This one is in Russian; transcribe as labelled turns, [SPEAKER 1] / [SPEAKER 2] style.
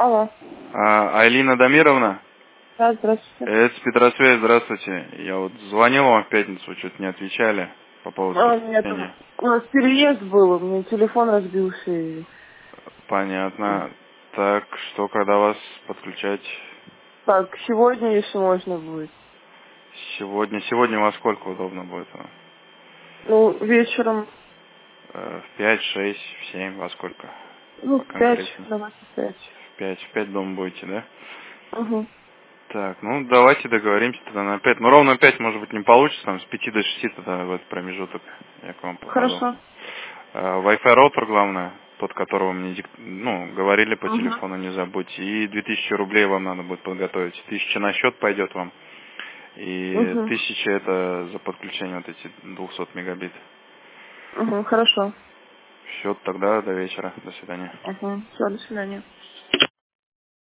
[SPEAKER 1] Алло.
[SPEAKER 2] Айлина Дамировна?
[SPEAKER 1] Да, здравствуйте.
[SPEAKER 2] Это Петросвязь, здравствуйте. Я вот звонил вам в пятницу, что-то не отвечали по поводу
[SPEAKER 1] Нет,
[SPEAKER 2] подключения.
[SPEAKER 1] у нас переезд был, у меня телефон разбился. И...
[SPEAKER 2] Понятно. Так, что, когда вас подключать?
[SPEAKER 1] Так, сегодня, если можно будет.
[SPEAKER 2] Сегодня. Сегодня во сколько удобно будет?
[SPEAKER 1] Ну, вечером.
[SPEAKER 2] В 5, 6, в 7, во сколько?
[SPEAKER 1] Ну, в 5,
[SPEAKER 2] Поконкретнее.
[SPEAKER 1] давайте в 5.
[SPEAKER 2] В 5 дома будете, да?
[SPEAKER 1] Угу.
[SPEAKER 2] Так, ну давайте договоримся тогда на 5. Ну ровно 5, может быть, не получится, там с 5 до 6 тогда в этот промежуток я к вам попаду.
[SPEAKER 1] Хорошо.
[SPEAKER 2] Wi-Fi роутер, главное, тот, которого мне говорили по
[SPEAKER 1] Угу.
[SPEAKER 2] телефону, не забудьте. И 2000 рублей вам надо будет подготовить. 1000 на счет пойдет вам. И
[SPEAKER 1] Угу.
[SPEAKER 2] 1000 это за подключение вот эти 200 мегабит.
[SPEAKER 1] Угу, хорошо.
[SPEAKER 2] Все, тогда до вечера. До свидания.
[SPEAKER 1] Угу. Все, до свидания.